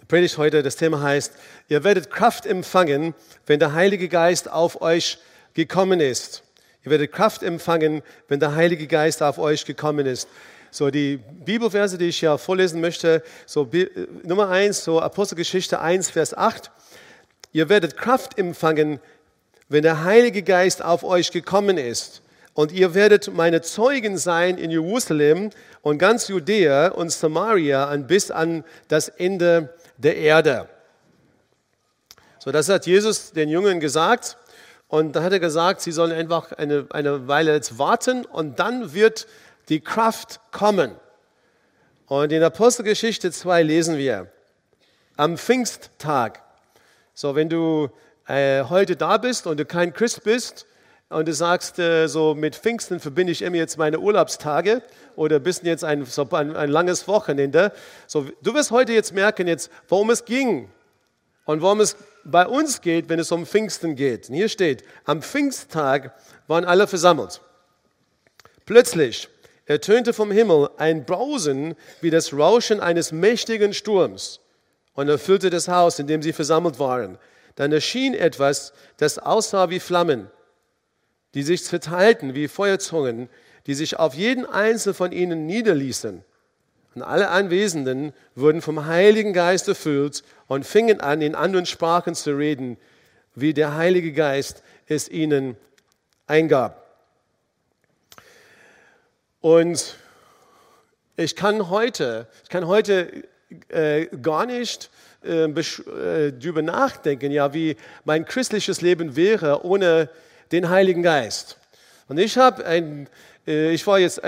Predigt heute, das Thema heißt, ihr werdet Kraft empfangen, wenn der Heilige Geist auf euch gekommen ist. Ihr werdet Kraft empfangen, wenn der Heilige Geist auf euch gekommen ist. So, die Bibelverse, die ich ja vorlesen möchte, so Nummer 1, so Apostelgeschichte 1, Vers 8. Ihr werdet Kraft empfangen, wenn der Heilige Geist auf euch gekommen ist. Und ihr werdet meine Zeugen sein in Jerusalem und ganz Judäa und Samaria und bis an das Ende der Erde. So, das hat Jesus den Jüngern gesagt. Und da hat er gesagt, sie sollen einfach eine Weile jetzt warten und dann wird die Kraft kommen. Und in Apostelgeschichte 2 lesen wir, am Pfingsttag. So, wenn du heute da bist und du kein Christ bist und du sagst, so mit Pfingsten verbinde ich immer jetzt meine Urlaubstage oder bist jetzt ein langes Wochenende. So, du wirst heute jetzt merken, worum es ging und worum es bei uns geht, wenn es um Pfingsten geht. Und hier steht, am Pfingsttag waren alle versammelt. Plötzlich ertönte vom Himmel ein Brausen wie das Rauschen eines mächtigen Sturms und erfüllte das Haus, in dem sie versammelt waren. Dann erschien etwas, das aussah wie Flammen, die sich zerteilten wie Feuerzungen, die sich auf jeden einzelnen von ihnen niederließen. Und alle Anwesenden wurden vom Heiligen Geist erfüllt und fingen an, in anderen Sprachen zu reden, wie der Heilige Geist es ihnen eingab. Und ich kann heute gar nicht darüber nachdenken, ja, wie mein christliches Leben wäre ohne den Heiligen Geist. Und ich war jetzt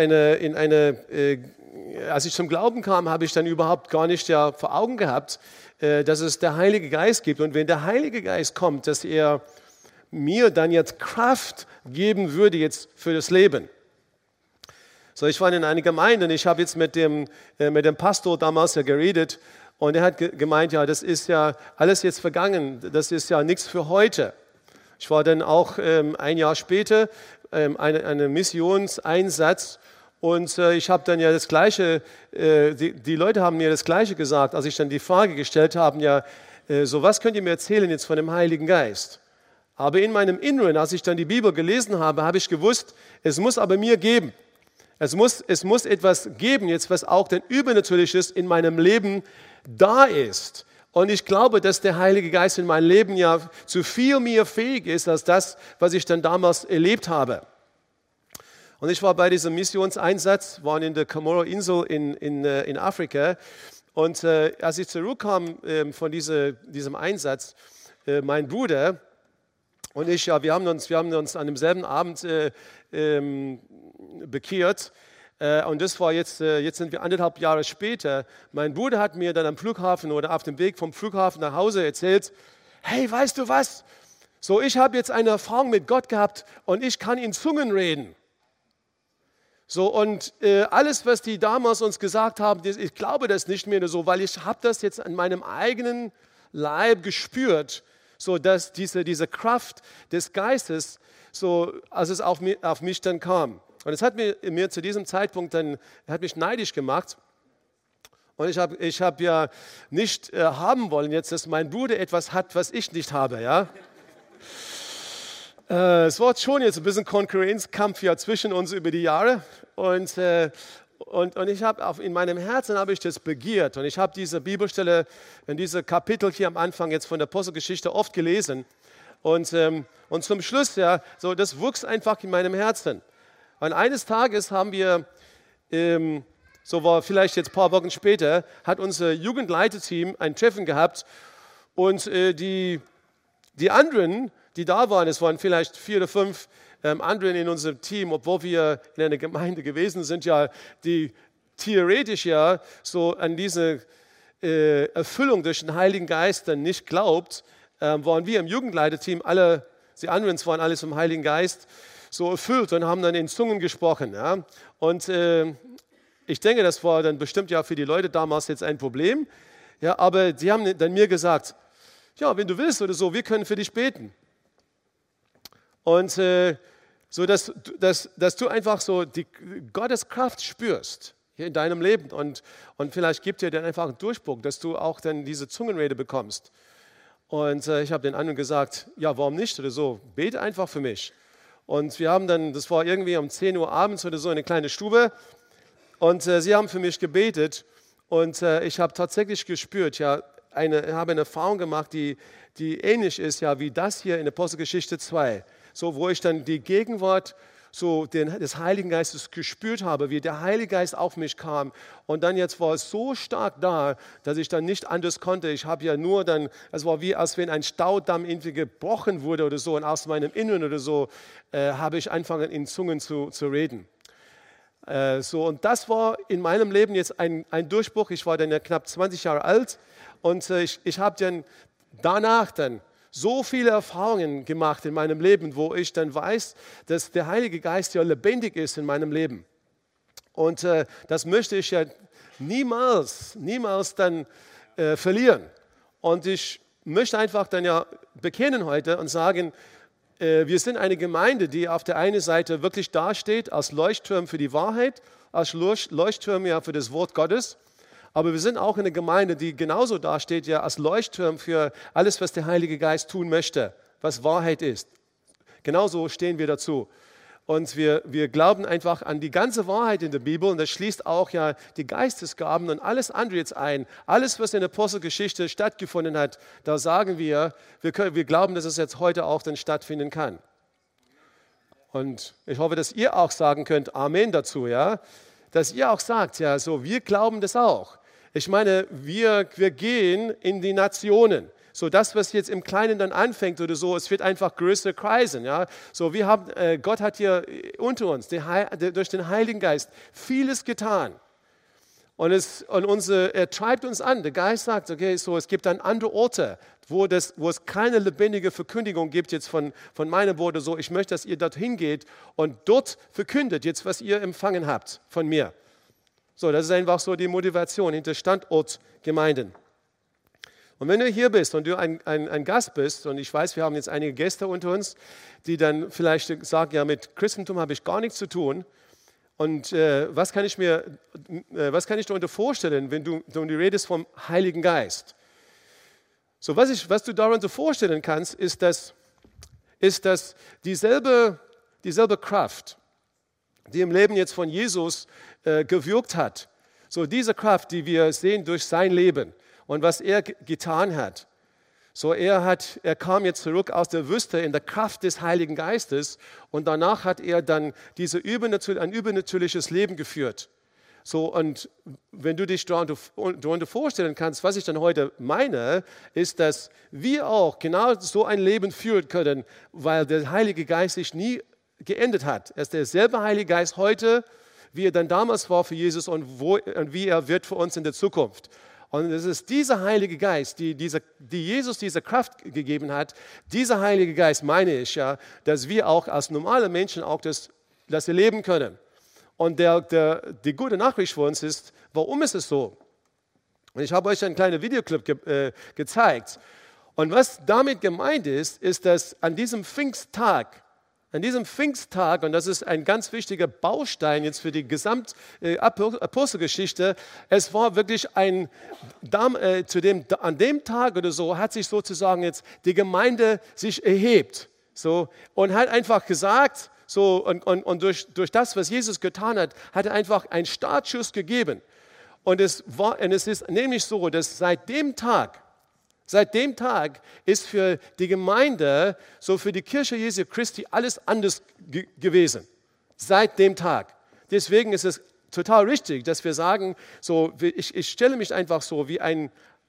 als ich zum Glauben kam, habe ich dann überhaupt gar nicht ja vor Augen gehabt, dass es der Heilige Geist gibt. Und wenn der Heilige Geist kommt, dass er mir dann jetzt Kraft geben würde jetzt für das Leben. So, ich war in einer Gemeinde und ich habe jetzt mit dem Pastor damals ja geredet und er hat gemeint, ja, das ist ja alles jetzt vergangen, das ist ja nichts für heute. Ich war dann auch ein Jahr später einem Missionseinsatz und ich habe dann ja das Gleiche, die Leute haben mir das Gleiche gesagt, als ich dann die Frage gestellt habe, ja, so was könnt ihr mir erzählen jetzt von dem Heiligen Geist? Aber in meinem Inneren, als ich dann die Bibel gelesen habe, habe ich gewusst, es muss aber mir geben. Es muss etwas geben, jetzt was auch denn Übernatürliches in meinem Leben da ist. Und ich glaube, dass der Heilige Geist in meinem Leben ja zu viel mehr fähig ist, als das, was ich dann damals erlebt habe. Und ich war bei diesem Missionseinsatz, waren in der Comoro-Insel in Afrika. Und als ich zurückkam von diesem Einsatz, mein Bruder und ich, ja, wir haben uns an demselben Abend bekehrt. Und das war jetzt sind wir 1,5 Jahre später. Mein Bruder hat mir dann am Flughafen oder auf dem Weg vom Flughafen nach Hause erzählt, hey, weißt du was? So, ich habe jetzt eine Erfahrung mit Gott gehabt und ich kann in Zungen reden. So, und alles, was die damals uns gesagt haben, ich glaube das nicht mehr so, weil ich habe das jetzt an meinem eigenen Leib gespürt, so dass diese Kraft des Geistes, so als es auf mich dann kam. Und es hat mir zu diesem Zeitpunkt dann, hat mich neidisch gemacht. Und ich hab ja nicht haben wollen jetzt, dass mein Bruder etwas hat, was ich nicht habe, ja. Es war schon jetzt ein bisschen Konkurrenzkampf ja zwischen uns über die Jahre. Und ich habe in meinem Herzen habe ich das begehrt. Und ich habe diese Bibelstelle in diese Kapitel hier am Anfang jetzt von der Apostelgeschichte oft gelesen. Und zum Schluss, ja, so das wuchs einfach in meinem Herzen. Und eines Tages haben wir, so war vielleicht jetzt ein paar Wochen später, hat unser Jugendleiterteam ein Treffen gehabt. Und die anderen, die da waren, es waren vielleicht 4 oder 5 anderen in unserem Team, obwohl wir in einer Gemeinde gewesen sind, ja, die theoretisch ja so an diese Erfüllung durch den Heiligen Geist dann nicht glaubt, waren wir im Jugendleiterteam alle, die anderen waren alles vom Heiligen Geist so erfüllt und haben dann in Zungen gesprochen. Ja. Und ich denke, das war dann bestimmt ja für die Leute damals jetzt ein Problem. Ja, aber sie haben dann mir gesagt, ja, wenn du willst oder so, wir können für dich beten. Und so, dass du einfach so die Gottes Kraft spürst. hier in deinem Leben. Und vielleicht gibt dir dann einfach einen Durchbruch, dass du auch dann diese Zungenrede bekommst. Und ich habe den anderen gesagt, ja, warum nicht oder so, bete einfach für mich. Und wir haben dann, das war irgendwie um 10 Uhr abends oder so, eine kleine Stube. Und sie haben für mich gebetet. Und ich habe tatsächlich gespürt, ja, habe eine Erfahrung gemacht, die ähnlich ist, ja, wie das hier in Apostelgeschichte 2. So, wo ich dann die Gegenwart so des Heiligen Geistes gespürt habe, wie der Heilige Geist auf mich kam. Und dann jetzt war es so stark da, dass ich dann nicht anders konnte. Ich habe ja nur dann, es war wie, als wenn ein Staudamm irgendwie gebrochen wurde oder so. Und aus meinem Inneren oder so habe ich angefangen, in Zungen zu reden. Und das war in meinem Leben jetzt ein Durchbruch. Ich war dann ja knapp 20 Jahre alt und ich habe dann danach dann so viele Erfahrungen gemacht in meinem Leben, wo ich dann weiß, dass der Heilige Geist ja lebendig ist in meinem Leben. Und das möchte ich ja niemals dann verlieren. Und ich möchte einfach dann ja bekennen heute und sagen, wir sind eine Gemeinde, die auf der einen Seite wirklich dasteht als Leuchtturm für die Wahrheit, als Leuchtturm ja für das Wort Gottes. Aber wir sind auch eine Gemeinde, die genauso dasteht ja als Leuchtturm für alles, was der Heilige Geist tun möchte, was Wahrheit ist. Genauso stehen wir dazu. Und wir glauben einfach an die ganze Wahrheit in der Bibel und das schließt auch ja die Geistesgaben und alles andere jetzt ein. Alles, was in der Apostelgeschichte stattgefunden hat, da sagen wir glauben, dass es jetzt heute auch dann stattfinden kann. Und ich hoffe, dass ihr auch sagen könnt, Amen dazu, ja. Dass ihr auch sagt, ja, so, wir glauben das auch. Ich meine, wir gehen in die Nationen. So das, was jetzt im Kleinen dann anfängt oder so, es wird einfach größer kreisen. Ja? So, Gott hat hier unter uns durch den Heiligen Geist vieles getan. Und er treibt uns an. Der Geist sagt, okay, so, es gibt dann andere Orte, wo es keine lebendige Verkündigung gibt jetzt von meinem Wort oder so. Ich möchte, dass ihr dorthin geht und dort verkündet jetzt, was ihr empfangen habt von mir. So, das ist einfach so die Motivation hinter Standortgemeinden. Und wenn du hier bist und du ein Gast bist, und ich weiß, wir haben jetzt einige Gäste unter uns, die dann vielleicht sagen, ja, mit Christentum habe ich gar nichts zu tun. Und was kann ich darunter vorstellen, wenn du redest vom Heiligen Geist? So, was du darunter vorstellen kannst, ist, dass dieselbe Kraft, die im Leben jetzt von Jesus gewirkt hat, so diese Kraft, die wir sehen durch sein Leben und was er getan hat. So, er kam jetzt zurück aus der Wüste in der Kraft des Heiligen Geistes und danach hat er dann ein übernatürliches Leben geführt. So, und wenn du dich darunter vorstellen kannst, was ich dann heute meine, ist, dass wir auch genau so ein Leben führen können, weil der Heilige Geist sich nie geändert hat. Er ist derselbe Heilige Geist heute, wie er dann damals war für Jesus und wie er wird für uns in der Zukunft. Und es ist dieser Heilige Geist, die Jesus diese Kraft gegeben hat, dieser Heilige Geist meine ich ja, dass wir auch als normale Menschen auch das erleben können. Und die gute Nachricht für uns ist, warum ist es so? Und ich habe euch einen kleinen Videoclip gezeigt. Und was damit gemeint ist, dass an diesem Pfingsttag, und das ist ein ganz wichtiger Baustein jetzt für die gesamte Apostelgeschichte, es war wirklich an dem Tag oder so hat sich sozusagen jetzt die Gemeinde sich erhebt so, und hat einfach gesagt, so, und durch das, was Jesus getan hat, hat er einfach einen Startschuss gegeben. Und es ist nämlich so, dass seit dem Tag ist für die Gemeinde, so für die Kirche Jesu Christi, alles anders gewesen. Seit dem Tag. Deswegen ist es total richtig, dass wir sagen, so, ich stelle mich einfach so wie ein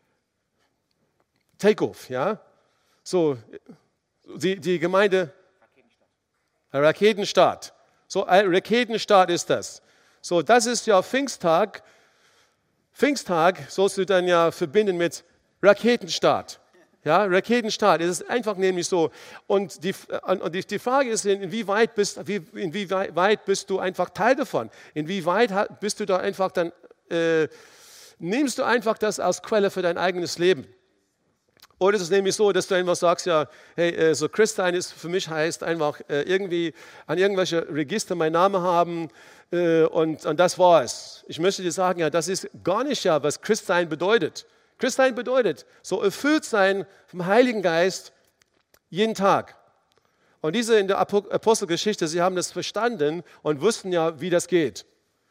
Takeoff, ja? So, die Gemeinde, Raketenstart. So, ein Raketenstart ist das. So, das ist ja Pfingsttag. Pfingsttag sollst du dann ja verbinden mit Raketenstart. Ja, Raketenstart. Es ist einfach nämlich so. Und die Frage ist, inwieweit bist du einfach Teil davon? Inwieweit bist du da einfach dann, nimmst du einfach das als Quelle für dein eigenes Leben? Oder ist es nämlich so, dass du einfach sagst, ja, hey, so Christsein ist für mich heißt einfach irgendwie an irgendwelche Register meinen Namen haben und das war es. Ich möchte dir sagen, ja, das ist gar nicht ja, was Christsein bedeutet. Christsein bedeutet, so erfüllt sein vom Heiligen Geist jeden Tag. Und diese in der Apostelgeschichte, sie haben das verstanden und wussten ja, wie das geht.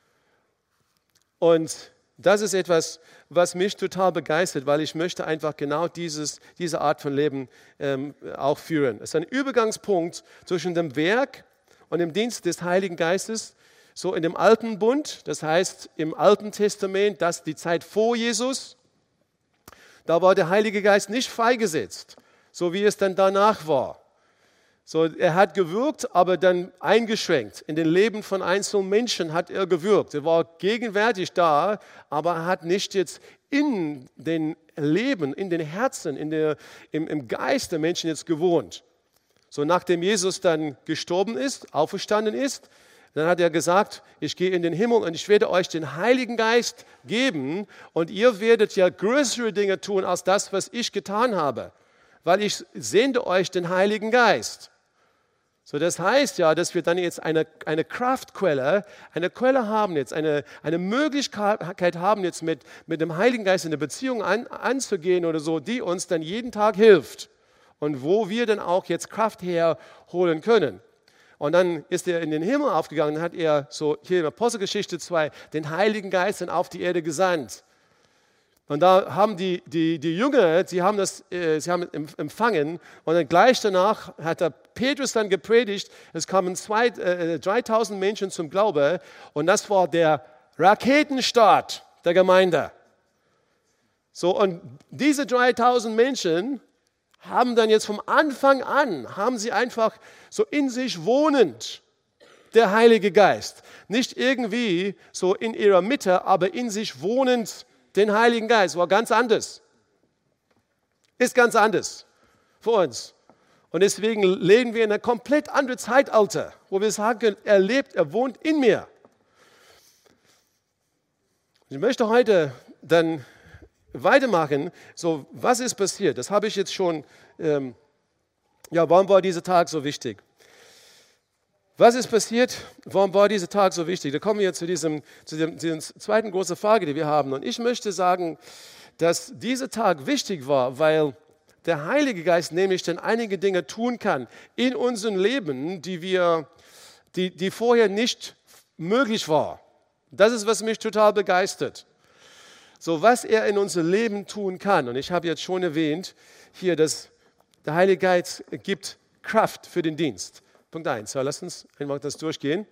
Und das ist etwas, was mich total begeistert, weil ich möchte einfach genau diese Art von Leben auch führen. Es ist ein Übergangspunkt zwischen dem Werk und dem Dienst des Heiligen Geistes, so in dem Alten Bund, das heißt im Alten Testament, das ist die Zeit vor Jesus. Da war der Heilige Geist nicht freigesetzt, so wie es dann danach war. So, er hat gewirkt, aber dann eingeschränkt. In den Leben von einzelnen Menschen hat er gewirkt. Er war gegenwärtig da, aber er hat nicht jetzt in den Leben, in den Herzen, im Geist der Menschen jetzt gewohnt. So, nachdem Jesus dann gestorben ist, auferstanden ist, dann hat er gesagt, ich gehe in den Himmel und ich werde euch den Heiligen Geist geben und ihr werdet ja größere Dinge tun als das, was ich getan habe, weil ich sende euch den Heiligen Geist. So, das heißt ja, dass wir dann jetzt eine Kraftquelle, eine Quelle haben jetzt, eine Möglichkeit haben jetzt mit dem Heiligen Geist in der Beziehung anzugehen oder so, die uns dann jeden Tag hilft und wo wir dann auch jetzt Kraft herholen können. Und dann ist er in den Himmel aufgegangen, dann hat er so hier in Apostelgeschichte 2 den Heiligen Geist dann auf die Erde gesandt. Und da haben die Jünger, sie haben empfangen und dann gleich danach hat der Petrus dann gepredigt, es kamen 3000 Menschen zum Glauben und das war der Raketenstart der Gemeinde. So, und diese 3000 Menschen haben dann jetzt vom Anfang an, haben sie einfach so in sich wohnend, der Heilige Geist. Nicht irgendwie so in ihrer Mitte, aber in sich wohnend den Heiligen Geist. War ganz anders. Ist ganz anders für uns. Und deswegen leben wir in einem komplett anderen Zeitalter, wo wir sagen können, er lebt, er wohnt in mir. Ich möchte heute dann weitermachen, so was ist passiert? Das habe ich jetzt schon, warum war dieser Tag so wichtig? Was ist passiert? Warum war dieser Tag so wichtig? Da kommen wir zu dieser zweiten großen Frage, die wir haben. Und ich möchte sagen, dass dieser Tag wichtig war, weil der Heilige Geist nämlich dann einige Dinge tun kann in unserem Leben, die vorher nicht möglich war. Das ist, was mich total begeistert. So, was er in unserem Leben tun kann. Und ich habe jetzt schon erwähnt, hier, dass der Heilige Geist gibt Kraft für den Dienst. Punkt 1. Ja, lass uns einfach das durchgehen.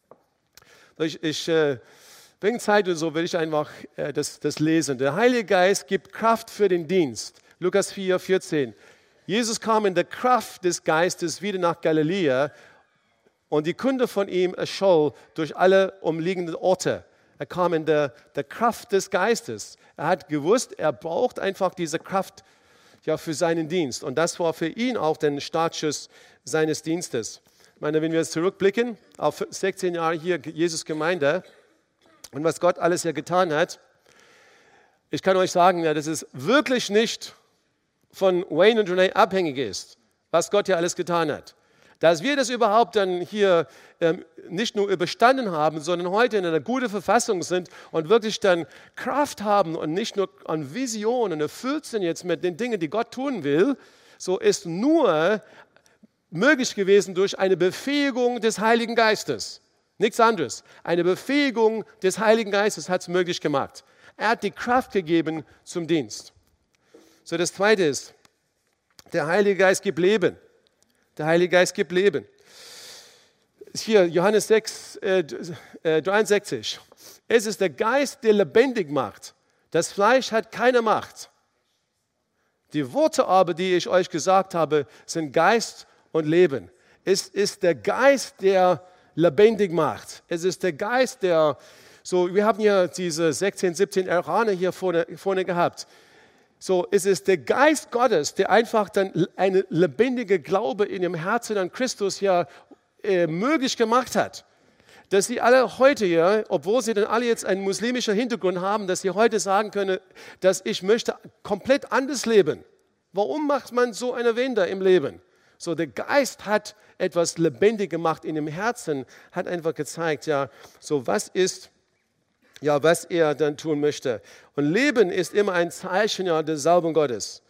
Wegen Zeit und so will ich einfach das lesen. Der Heilige Geist gibt Kraft für den Dienst. Lukas 4, 14. Jesus kam in der Kraft des Geistes wieder nach Galiläa und die Kunde von ihm erscholl durch alle umliegenden Orte. Er kam in der Kraft des Geistes. Er hat gewusst, er braucht einfach diese Kraft für seinen Dienst. Und das war für ihn auch der Startschuss seines Dienstes. Ich meine, wenn wir jetzt zurückblicken auf 16 Jahre hier Jesus Gemeinde und was Gott alles ja getan hat, ich kann euch sagen, dass es wirklich nicht von Wayne und Renee abhängig ist, was Gott ja alles getan hat. Dass wir das überhaupt dann hier nicht nur überstanden haben, sondern heute in einer guten Verfassung sind und wirklich dann Kraft haben und nicht nur an Visionen erfüllt sind jetzt mit den Dingen, die Gott tun will, so ist nur möglich gewesen durch eine Befähigung des Heiligen Geistes. Nichts anderes. Eine Befähigung des Heiligen Geistes hat es möglich gemacht. Er hat die Kraft gegeben zum Dienst. So, das Zweite ist, der Heilige Geist gibt Leben. Der Heilige Geist gibt Leben. Hier, Johannes 6, 63. Es ist der Geist, der lebendig macht. Das Fleisch hat keine Macht. Die Worte aber, die ich euch gesagt habe, sind Geist und Leben. Es ist der Geist, der lebendig macht. Es ist der Geist, der, so, wir haben hier diese 16, 17 Iraner hier vorne gehabt. So, es ist der Geist Gottes, der einfach dann eine lebendige Glaube in ihrem Herzen an Christus ja möglich gemacht hat. Dass sie alle heute hier, obwohl sie dann alle jetzt einen muslimischen Hintergrund haben, dass sie heute sagen können, dass ich möchte komplett anders leben. Warum macht man so eine Wende im Leben? So, der Geist hat etwas lebendig gemacht in dem Herzen, hat einfach gezeigt, ja, so was er dann tun möchte. Und Leben ist immer ein Zeichen, ja, der Salbung Gottes.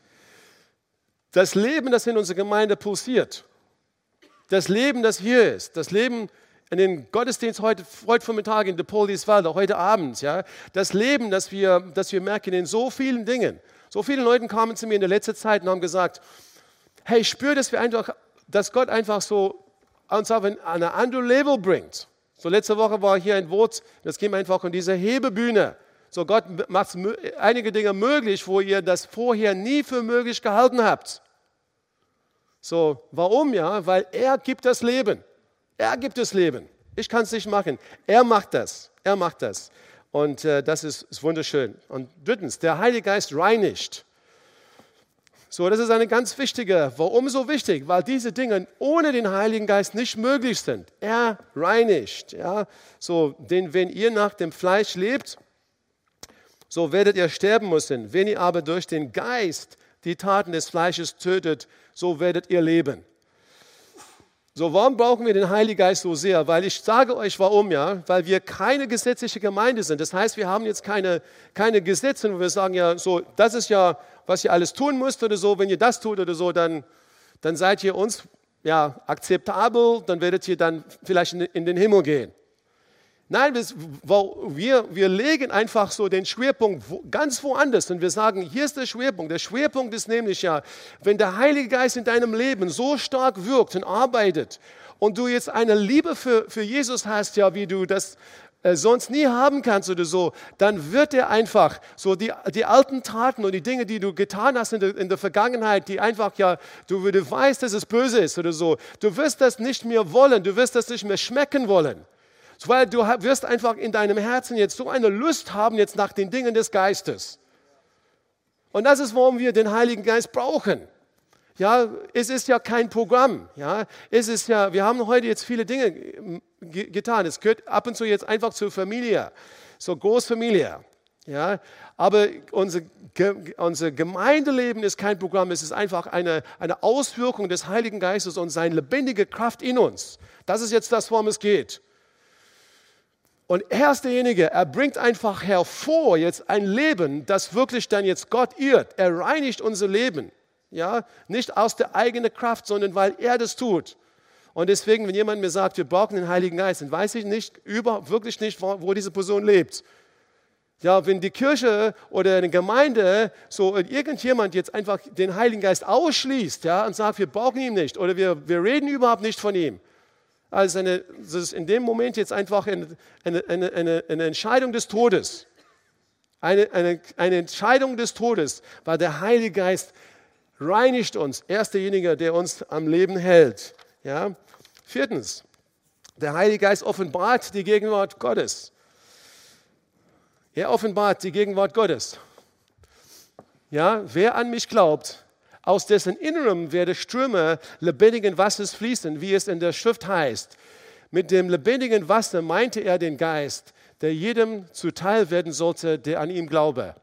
Das Leben, das in unserer Gemeinde pulsiert, das Leben, das hier ist, das Leben in den Gottesdienst heute Vormittag in Depoldiswalde, heute Abend, ja, das Leben, das wir merken in so vielen Dingen. So viele Leute kamen zu mir in der letzten Zeit und haben gesagt, hey, ich spüre, dass Gott einfach so uns auf ein anderes Level bringt. So letzte Woche war hier ein Wort, das ging einfach um diese Hebebühne. So Gott macht einige Dinge möglich, wo ihr das vorher nie für möglich gehalten habt. So, warum? Ja, weil er gibt das Leben. Er gibt das Leben. Ich kann es nicht machen. Er macht das. Er macht das. Und das ist wunderschön. Und drittens, der Heilige Geist reinigt. So, das ist eine ganz wichtige. Warum so wichtig? Weil diese Dinge ohne den Heiligen Geist nicht möglich sind. Er reinigt. Ja? So, denn wenn ihr nach dem Fleisch lebt, so werdet ihr sterben müssen. Wenn ihr aber durch den Geist die Taten des Fleisches tötet, so werdet ihr leben. So, warum brauchen wir den Heiligen Geist so sehr? Weil ich sage euch warum, ja, weil wir keine gesetzliche Gemeinde sind. Das heißt, wir haben jetzt keine Gesetze, wo wir sagen, ja, so, das ist ja, was ihr alles tun müsst oder so. Wenn ihr das tut oder so, dann seid ihr uns ja akzeptabel, dann werdet ihr dann vielleicht in den Himmel gehen. Nein, wir legen einfach so den Schwerpunkt ganz woanders und wir sagen, hier ist der Schwerpunkt. Der Schwerpunkt ist nämlich ja, wenn der Heilige Geist in deinem Leben so stark wirkt und arbeitet und du jetzt eine Liebe für Jesus hast, ja, wie du das sonst nie haben kannst oder so, dann wird er einfach so die alten Taten und die Dinge, die du getan hast in der Vergangenheit, die einfach ja, du weißt, dass es böse ist oder so, du wirst das nicht mehr wollen, du wirst das nicht mehr schmecken wollen. Weil du wirst einfach in deinem Herzen jetzt so eine Lust haben jetzt nach den Dingen des Geistes. Und das ist, warum wir den Heiligen Geist brauchen. Ja, es ist ja kein Programm. Ja, es ist ja, wir haben heute jetzt viele Dinge getan. Es gehört ab und zu jetzt einfach zur Familie, zur Großfamilie. Ja, aber unser Gemeindeleben ist kein Programm. Es ist einfach eine Auswirkung des Heiligen Geistes und seine lebendige Kraft in uns. Das ist jetzt das, worum es geht. Und er ist derjenige, er bringt einfach hervor jetzt ein Leben, das wirklich dann jetzt Gott ehrt. Er reinigt unser Leben. Ja? Nicht aus der eigenen Kraft, sondern weil er das tut. Und deswegen, wenn jemand mir sagt, wir brauchen den Heiligen Geist, dann weiß ich wirklich nicht, wo diese Person lebt. Ja, wenn die Kirche oder eine Gemeinde so irgendjemand jetzt einfach den Heiligen Geist ausschließt, ja, und sagt, wir brauchen ihn nicht oder wir reden überhaupt nicht von ihm. Also das ist in dem Moment jetzt einfach eine Entscheidung des Todes. Eine Entscheidung des Todes, weil der Heilige Geist reinigt uns. Er ist derjenige, der uns am Leben hält. Ja? Viertens, der Heilige Geist offenbart die Gegenwart Gottes. Er offenbart die Gegenwart Gottes. Ja? Wer an mich glaubt, aus dessen Innerem werden Ströme lebendigen Wassers fließen, wie es in der Schrift heißt. Mit dem lebendigen Wasser meinte er den Geist, der jedem zuteil werden sollte, der an ihm glaubte.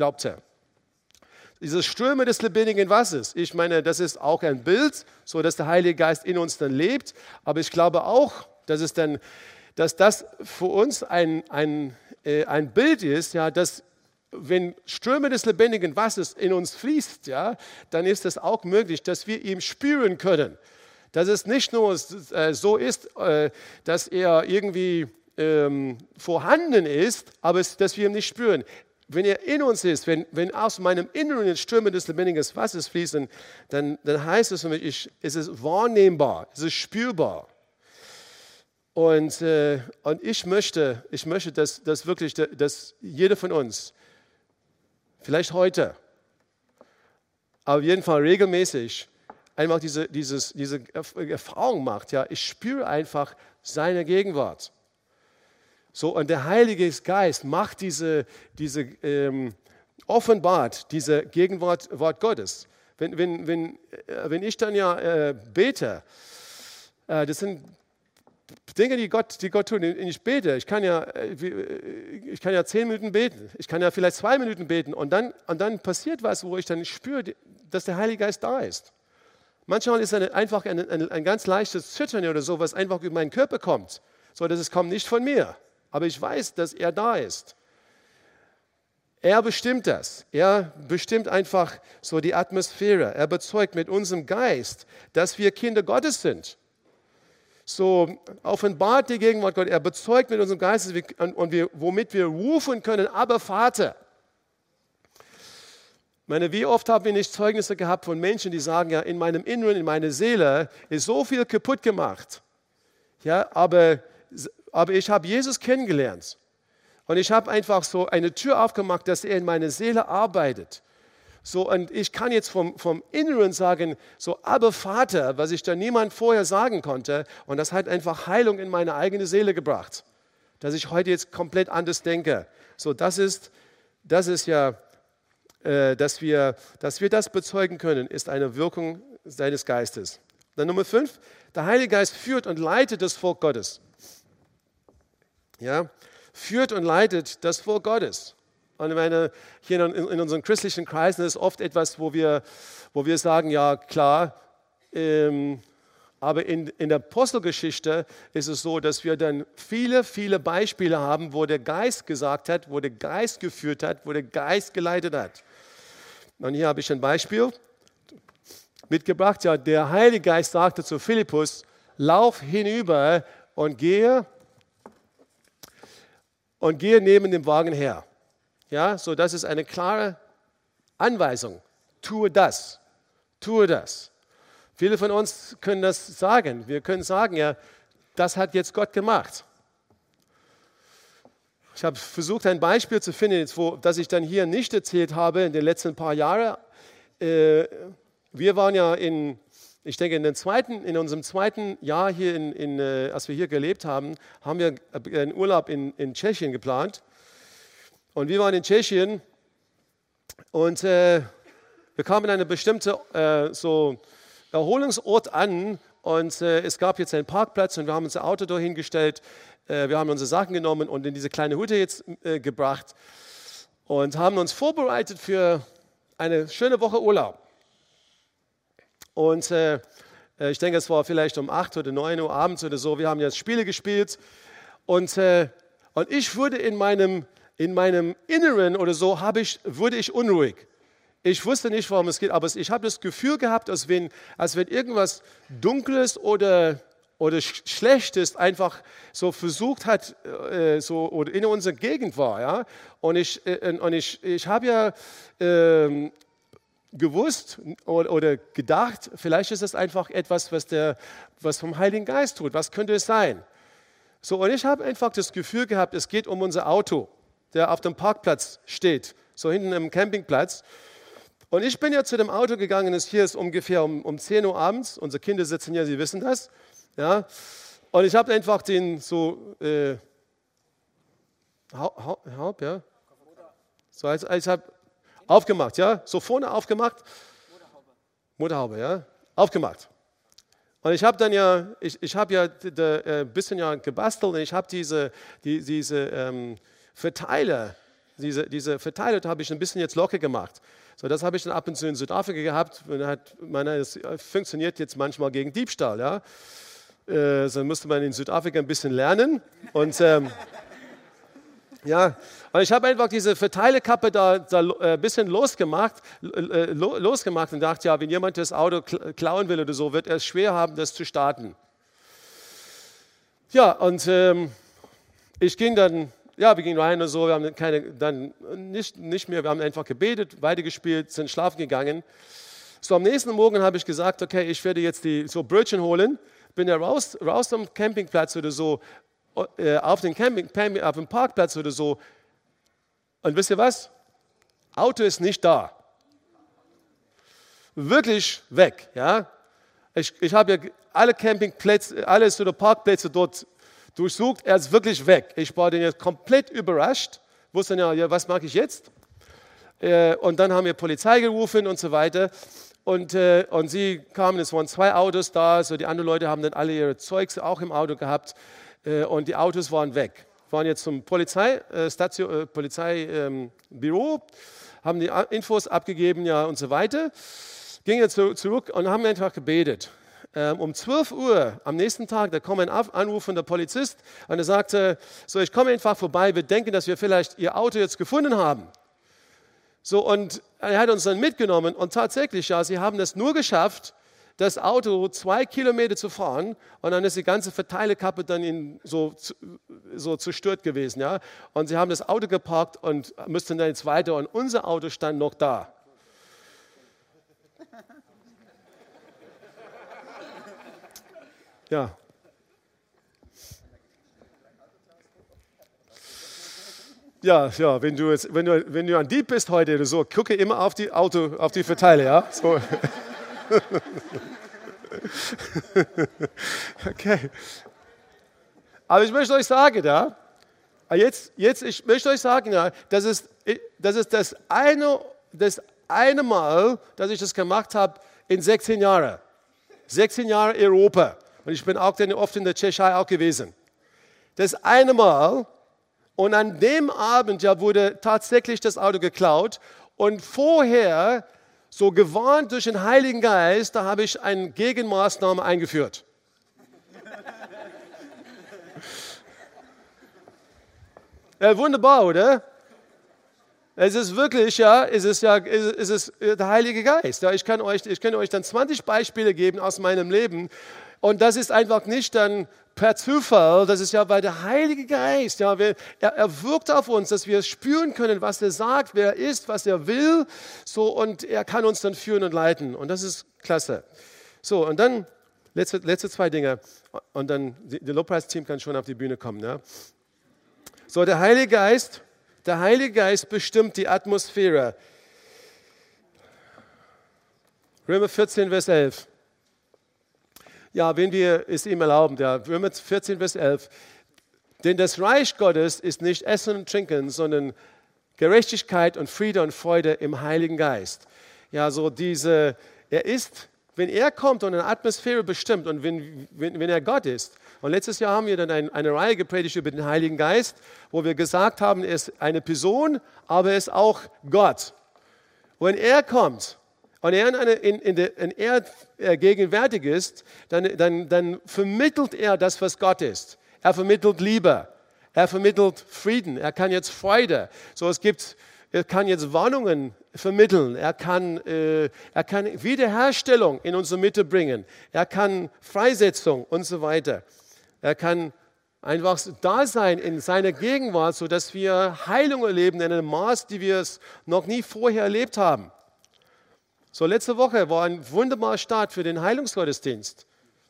Diese Ströme des lebendigen Wassers, ich meine, das ist auch ein Bild, so dass der Heilige Geist in uns dann lebt. Aber ich glaube auch, dass das für uns ein Bild ist, ja, dass wenn Ströme des lebendigen Wassers in uns fließt, ja, dann ist es auch möglich, dass wir ihn spüren können. Dass es nicht nur so ist, dass er irgendwie vorhanden ist, aber dass wir ihn nicht spüren. Wenn er in uns ist, wenn aus meinem Inneren Ströme des lebendigen Wassers fließen, dann heißt es für mich, es ist wahrnehmbar, es ist spürbar. Und ich möchte, dass wirklich, dass jeder von uns, vielleicht heute, aber auf jeden Fall regelmäßig, einfach diese Erfahrung macht. Ja, ich spüre einfach seine Gegenwart. So, und der Heilige Geist macht offenbart diese Gegenwart Gottes. Wenn ich dann ja bete, das sind Dinge, die Gott tut. Ich bete, ich kann ja 10 Minuten beten, ich kann ja vielleicht 2 Minuten beten und dann passiert was, wo ich dann spüre, dass der Heilige Geist da ist. Manchmal ist es einfach ein ganz leichtes Zittern oder so, was einfach über meinen Körper kommt. So, dass es kommt nicht von mir. Aber ich weiß, dass er da ist. Er bestimmt das. Er bestimmt einfach so die Atmosphäre. Er bezeugt mit unserem Geist, dass wir Kinder Gottes sind. So offenbart die Gegenwart Gottes. Er bezeugt mit unserem Geist, womit wir rufen können, aber Vater. Ich meine, wie oft haben wir nicht Zeugnisse gehabt von Menschen, die sagen, ja, in meinem Inneren, in meiner Seele ist so viel kaputt gemacht. Ja, aber ich habe Jesus kennengelernt. Und ich habe einfach so eine Tür aufgemacht, dass er in meine Seele arbeitet. So, und ich kann jetzt vom Inneren sagen, so, aber Vater, was ich da niemand vorher sagen konnte. Und das hat einfach Heilung in meine eigene Seele gebracht. Dass ich heute jetzt komplett anders denke. So, das ist ja, dass wir das bezeugen können, ist eine Wirkung seines Geistes. Dann Nummer 5, der Heilige Geist führt und leitet das Volk Gottes. Ja, führt und leitet das Volk Gottes. Und ich meine, hier in unseren christlichen Kreisen ist oft etwas, wo wir sagen, ja klar, aber in der Apostelgeschichte ist es so, dass wir dann viele, viele Beispiele haben, wo der Geist gesagt hat, wo der Geist geführt hat, wo der Geist geleitet hat. Und hier habe ich ein Beispiel mitgebracht. Ja, der Heilige Geist sagte zu Philippus, lauf hinüber und gehe neben dem Wagen her. Ja, so das ist eine klare Anweisung. Tue das. Tue das. Viele von uns können das sagen. Wir können sagen, ja, das hat jetzt Gott gemacht. Ich habe versucht, ein Beispiel zu finden, das ich dann hier nicht erzählt habe in den letzten paar Jahren. Wir waren ja in unserem zweiten Jahr hier, als wir hier gelebt haben, haben wir einen Urlaub in Tschechien geplant. Und wir waren in Tschechien und wir kamen an einen bestimmten Erholungsort an und es gab jetzt einen Parkplatz und wir haben unser Auto dahin gestellt. Wir haben unsere Sachen genommen und in diese kleine Hütte jetzt gebracht und haben uns vorbereitet für eine schöne Woche Urlaub. Und ich denke, es war vielleicht um 8 oder 9 Uhr abends oder so. Wir haben jetzt Spiele gespielt und ich wurde in meinem Inneren oder so wurde ich unruhig. Ich wusste nicht, worum es geht, aber ich habe das Gefühl gehabt, als wenn irgendwas Dunkles oder Schlechtes einfach so versucht hat, oder in unserer Gegend war. Ja? Und ich habe ja gewusst oder gedacht, vielleicht ist es einfach etwas, was vom Heiligen Geist tut. Was könnte es sein? So, und ich habe einfach das Gefühl gehabt, es geht um unser Auto, der auf dem Parkplatz steht, so hinten im Campingplatz. Und ich bin ja zu dem Auto gegangen, hier ist ungefähr um 10 Uhr abends, unsere Kinder sitzen hier, sie wissen das. Ja? Und ich habe einfach den so, ja? So, ich habe aufgemacht, ja, so vorne aufgemacht. Motorhaube, ja, aufgemacht. Und ich habe dann ja, ich habe ja ein bisschen ja gebastelt und ich habe diese Verteiler, diese Verteiler habe ich ein bisschen jetzt locker gemacht. So, das habe ich dann ab und zu in Südafrika gehabt. Es funktioniert jetzt manchmal gegen Diebstahl, ja. So musste man in Südafrika ein bisschen lernen und ja, und ich habe einfach diese Verteilerkappe da ein bisschen losgemacht und dachte, ja, wenn jemand das Auto klauen will oder so, wird er es schwer haben, das zu starten. Ja, und wir gingen rein und so, wir haben nicht mehr, wir haben einfach gebetet, weitergespielt, sind schlafen gegangen. So, am nächsten Morgen habe ich gesagt, okay, ich werde jetzt so Brötchen holen, bin ja raus am Campingplatz oder so, auf dem Parkplatz oder so. Und wisst ihr was? Auto ist nicht da. Wirklich weg. Ja? Ich habe ja alle Campingplätze, alle so Parkplätze dort durchsucht. Er ist wirklich weg. Ich war dann jetzt komplett überrascht. Wusste dann ja, was mache ich jetzt? Und dann haben wir Polizei gerufen und so weiter. Und sie kamen, es waren 2 Autos da. So die anderen Leute haben dann alle ihre Zeugs auch im Auto gehabt. Und die Autos waren weg. Wir waren jetzt zum Polizeibüro, haben die Infos abgegeben, ja, und so weiter. Gingen zurück und haben einfach gebetet. Um 12 Uhr am nächsten Tag, da kam ein Anruf von der Polizist und er sagte, so, ich komme einfach vorbei, wir denken, dass wir vielleicht Ihr Auto jetzt gefunden haben. So, und er hat uns dann mitgenommen und tatsächlich, ja, sie haben es nur geschafft, das Auto 2 Kilometer zu fahren und dann ist die ganze Verteilerkappe dann so zerstört gewesen. Ja? Und sie haben das Auto geparkt und mussten dann jetzt weiter und unser Auto stand noch da. Ja. Ja, wenn du ein Dieb bist heute oder so, gucke immer auf die Verteiler, ja. So. Okay. Aber ich möchte euch sagen, ja, ich möchte euch sagen, ja, das ist das eine Mal, dass ich das gemacht habe in 16 Jahren. 16 Jahre Europa. Und ich bin auch dann oft in der Tschechei auch gewesen. Das eine Mal. Und an dem Abend ja, wurde tatsächlich das Auto geklaut. Und vorher, so gewarnt durch den Heiligen Geist, da habe ich eine Gegenmaßnahme eingeführt. Ja, wunderbar, oder? Es ist wirklich, der Heilige Geist. Ja, ich kann euch dann 20 Beispiele geben aus meinem Leben. Und das ist einfach nicht dann per Zufall, das ist ja, weil der Heilige Geist, ja, er wirkt auf uns, dass wir spüren können, was er sagt, wer er ist, was er will, so, und er kann uns dann führen und leiten. Und das ist klasse. So, und dann letzte 2 Dinge. Und dann, die Lobpreisteam kann schon auf die Bühne kommen. Ja. So, der Heilige Geist bestimmt die Atmosphäre. Römer 14, Vers 11. Ja, wenn wir es ihm erlauben, ja, Römer 14, Vers 11. Denn das Reich Gottes ist nicht Essen und Trinken, sondern Gerechtigkeit und Friede und Freude im Heiligen Geist. Ja, so wenn er kommt und eine Atmosphäre bestimmt und wenn er Gott ist. Und letztes Jahr haben wir dann eine Reihe gepredigt über den Heiligen Geist, wo wir gesagt haben, er ist eine Person, aber er ist auch Gott. Wenn er kommt, und er gegenwärtig ist, dann vermittelt er das, was Gott ist. Er vermittelt Liebe, er vermittelt Frieden, er kann jetzt Freude. So, er kann jetzt Warnungen vermitteln, er kann Wiederherstellung in unsere Mitte bringen, er kann Freisetzung und so weiter. Er kann einfach da sein in seiner Gegenwart, sodass wir Heilung erleben in einem Maß, die wir es noch nie vorher erlebt haben. So, letzte Woche war ein wunderbarer Start für den Heilungsgottesdienst.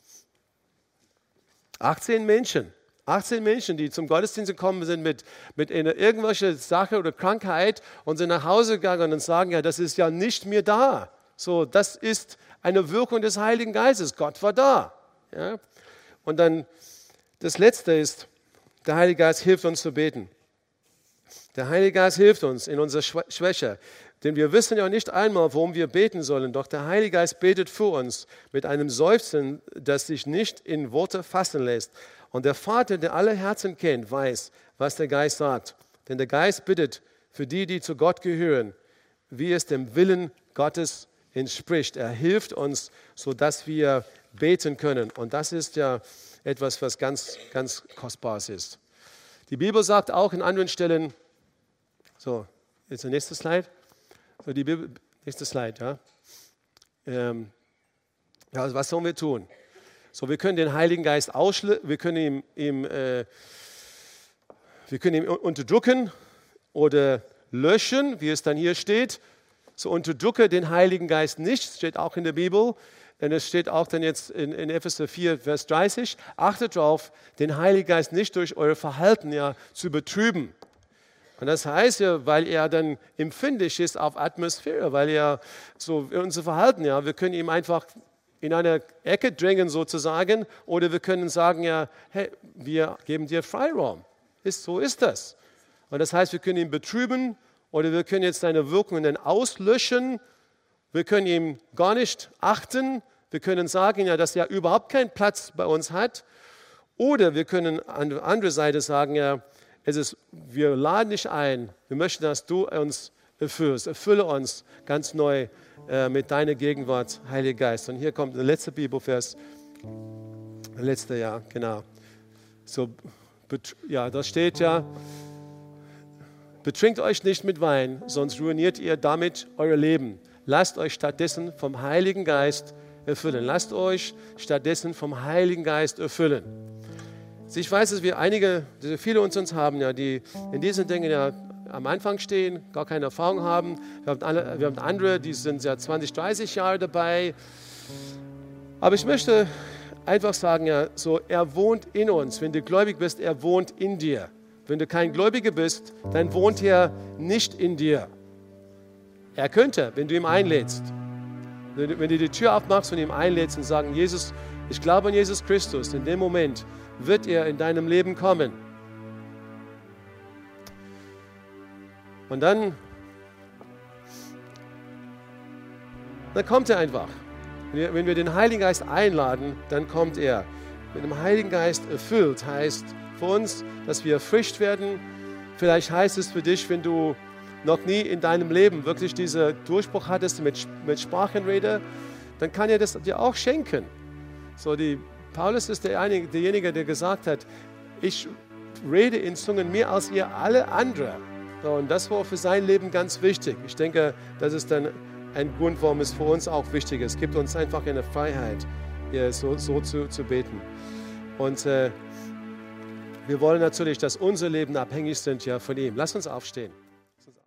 18 Menschen, die zum Gottesdienst gekommen sind mit irgendwelcher Sache oder Krankheit und sind nach Hause gegangen und sagen, ja, das ist ja nicht mehr da. So, das ist eine Wirkung des Heiligen Geistes. Gott war da. Ja? Und dann das Letzte ist, der Heilige Geist hilft uns zu beten. Der Heilige Geist hilft uns in unserer Schwäche. Denn wir wissen ja nicht einmal, worum wir beten sollen, doch der Heilige Geist betet für uns mit einem Seufzen, das sich nicht in Worte fassen lässt. Und der Vater, der alle Herzen kennt, weiß, was der Geist sagt. Denn der Geist bittet für die zu Gott gehören, wie es dem Willen Gottes entspricht. Er hilft uns, sodass wir beten können. Und das ist ja etwas, was ganz, ganz Kostbares ist. Die Bibel sagt auch in anderen Stellen, so, jetzt der nächste Slide. So, die Bibel, nächste Slide, ja. Also was sollen wir tun? So, wir können den Heiligen Geist wir können ihn unterdrücken oder löschen, wie es dann hier steht. So, unterdrücke den Heiligen Geist nicht, steht auch in der Bibel. Denn es steht auch dann jetzt in Epheser 4, Vers 30. Achtet darauf, den Heiligen Geist nicht durch euer Verhalten ja zu betrüben. Und das heißt ja, weil er dann empfindlich ist auf Atmosphäre, weil er so unser Verhalten, ja, wir können ihm einfach in eine Ecke drängen sozusagen, oder wir können sagen, ja, hey, wir geben dir Freiraum. So ist das. Und das heißt, wir können ihn betrüben oder wir können jetzt seine Wirkungen dann auslöschen. Wir können ihm gar nicht achten. Wir können sagen, ja, dass er überhaupt keinen Platz bei uns hat. Oder wir können an der anderen Seite sagen, ja, wir laden dich ein. Wir möchten, dass du uns erfüllst. Erfülle uns ganz neu mit deiner Gegenwart, Heiliger Geist. Und hier kommt der letzte Bibelvers. Der letzte, ja, genau. So, ja, da steht ja, betrinkt euch nicht mit Wein, sonst ruiniert ihr damit euer Leben. Lasst euch stattdessen vom Heiligen Geist erfüllen. Lasst euch stattdessen vom Heiligen Geist erfüllen. Ich weiß, dass wir viele unter uns haben, ja, die in diesen Dingen ja am Anfang stehen, gar keine Erfahrung haben. Wir haben andere, die sind ja 20, 30 Jahre dabei. Aber ich möchte einfach sagen, ja, so, er wohnt in uns. Wenn du gläubig bist, er wohnt in dir. Wenn du kein Gläubiger bist, dann wohnt er nicht in dir. Er könnte, wenn du ihn einlädst. Wenn du die Tür aufmachst und ihn einlädst und sagst, Jesus, ich glaube an Jesus Christus, in dem Moment wird er in deinem Leben kommen. Und dann kommt er einfach. Wenn wir den Heiligen Geist einladen, dann kommt er. Mit dem Heiligen Geist erfüllt heißt für uns, dass wir erfrischt werden. Vielleicht heißt es für dich, wenn du noch nie in deinem Leben wirklich diesen Durchbruch hattest mit Sprachenrede, dann kann er das dir auch schenken. So, Paulus ist derjenige, der gesagt hat, ich rede in Zungen mehr als ihr alle anderen. So, und das war für sein Leben ganz wichtig. Ich denke, das ist dann ein Grund, warum es für uns auch wichtig ist. Es gibt uns einfach eine Freiheit, so zu beten. Und wir wollen natürlich, dass unser Leben abhängig sind ja von ihm. Lass uns aufstehen.